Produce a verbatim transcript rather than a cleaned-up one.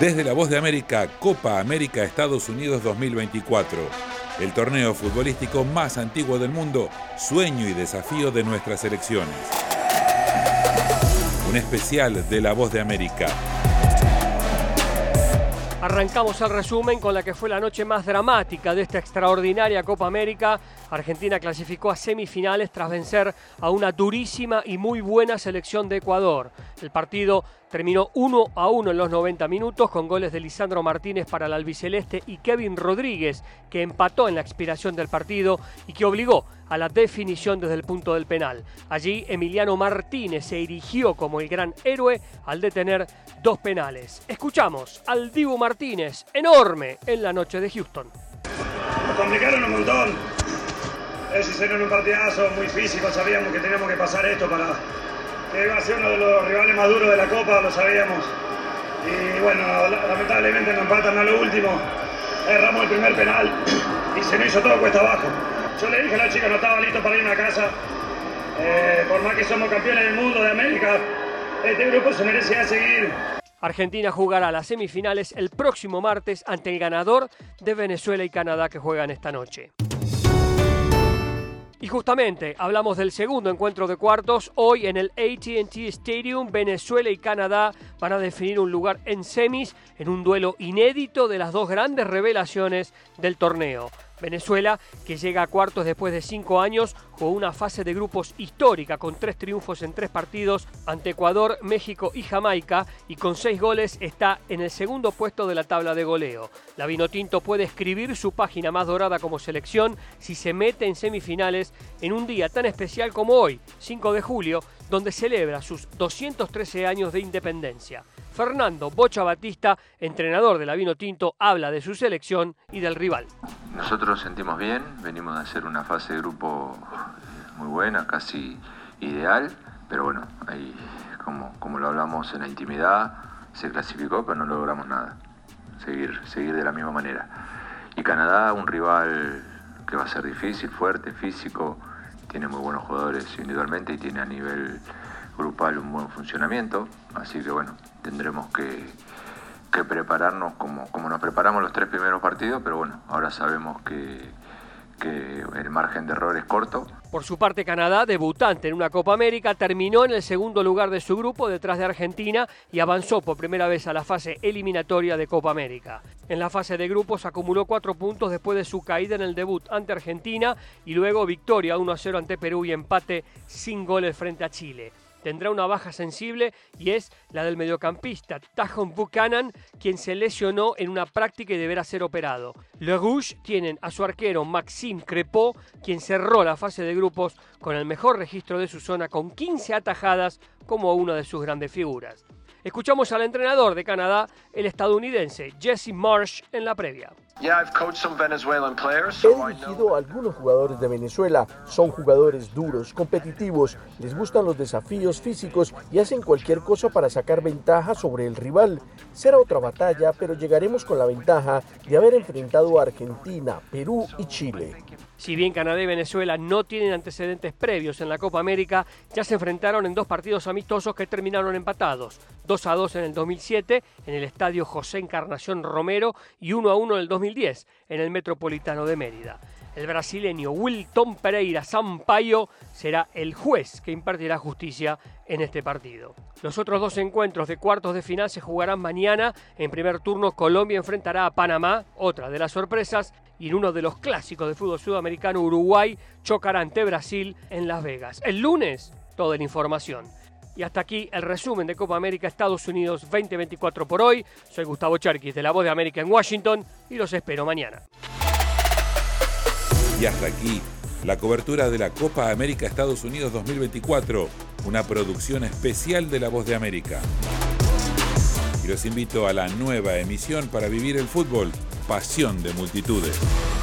Desde La Voz de América, Copa América Estados Unidos dos mil veinticuatro. El torneo futbolístico más antiguo del mundo, sueño y desafío de nuestras selecciones. Un especial de La Voz de América. Arrancamos el resumen con la que fue la noche más dramática de esta extraordinaria Copa América. Argentina clasificó a semifinales tras vencer a una durísima y muy buena selección de Ecuador. El partido terminó uno a uno en los noventa minutos con goles de Lisandro Martínez para el albiceleste y Kevin Rodríguez, que empató en la expiración del partido y que obligó a la definición desde el punto del penal. Allí Emiliano Martínez se erigió como el gran héroe al detener dos penales. Escuchamos al Dibu Martínez, enorme en la noche de Houston. Nos complicaron un montón. Es hicieron un partidazo muy físico, sabíamos que teníamos que pasar esto para que iba a ser uno de los rivales más duros de la Copa, lo sabíamos. Y bueno, lamentablemente nos empatan a lo último. Erramos el primer penal y se nos hizo todo cuesta abajo. Yo le dije a la chica no estaba listo para irme a casa. Eh, por más que somos campeones del mundo, de América, este grupo se merecía seguir. Argentina jugará las semifinales el próximo martes ante el ganador de Venezuela y Canadá que juegan esta noche. Y justamente hablamos del segundo encuentro de cuartos. Hoy en el A T and T Stadium, Venezuela y Canadá van a definir un lugar en semis en un duelo inédito de las dos grandes revelaciones del torneo. Venezuela, que llega a cuartos después de cinco años, jugó una fase de grupos histórica con tres triunfos en tres partidos ante Ecuador, México y Jamaica, y con seis goles está en el segundo puesto de la tabla de goleo. La Vinotinto puede escribir su página más dorada como selección si se mete en semifinales en un día tan especial como hoy, cinco de julio, donde celebra sus doscientos trece años de independencia. Fernando Bocha Batista, entrenador de la Vinotinto, habla de su selección y del rival. Nosotros sentimos bien, venimos de hacer una fase de grupo muy buena, casi ideal, pero bueno, ahí como, como lo hablamos en la intimidad, se clasificó, pero no logramos nada, seguir, seguir de la misma manera. Y Canadá, un rival que va a ser difícil, fuerte, físico, tiene muy buenos jugadores individualmente y tiene a nivel grupal un buen funcionamiento, así que bueno, tendremos que, que prepararnos como, como nos preparamos los tres primeros partidos, pero bueno, ahora sabemos que, que el margen de error es corto. Por su parte, Canadá, debutante en una Copa América, terminó en el segundo lugar de su grupo detrás de Argentina y avanzó por primera vez a la fase eliminatoria de Copa América. En la fase de grupos acumuló cuatro puntos después de su caída en el debut ante Argentina y luego victoria uno a cero ante Perú y empate sin goles frente a Chile. Tendrá una baja sensible y es la del mediocampista Tajon Buchanan, quien se lesionó en una práctica y deberá ser operado. Le Rouge tienen a su arquero Maxime Crépeau, quien cerró la fase de grupos con el mejor registro de su zona con quince atajadas como una de sus grandes figuras. Escuchamos al entrenador de Canadá, el estadounidense Jesse Marsh, en la previa. He dirigido a algunos jugadores de Venezuela. Son jugadores duros, competitivos, les gustan los desafíos físicos y hacen cualquier cosa para sacar ventaja sobre el rival. Será otra batalla, pero llegaremos con la ventaja de haber enfrentado a Argentina, Perú y Chile. Si bien Canadá y Venezuela no tienen antecedentes previos en la Copa América, ya se enfrentaron en dos partidos amistosos que terminaron empatados. dos a dos en el dos mil siete en el estadio José Encarnación Romero y uno a uno en el dos mil diez en el Metropolitano de Mérida. El brasileño Wilton Pereira Sampaio será el juez que impartirá justicia en este partido. Los otros dos encuentros de cuartos de final se jugarán mañana. En primer turno, Colombia enfrentará a Panamá, otra de las sorpresas, y en uno de los clásicos de fútbol sudamericano, Uruguay chocará ante Brasil en Las Vegas. El lunes, toda la información. Y hasta aquí el resumen de Copa América Estados Unidos veinte veinticuatro por hoy. Soy Gustavo Cherkis de La Voz de América en Washington y los espero mañana. Y hasta aquí la cobertura de la Copa América Estados Unidos dos mil veinticuatro, una producción especial de La Voz de América. Y los invito a la nueva emisión para vivir el fútbol, pasión de multitudes.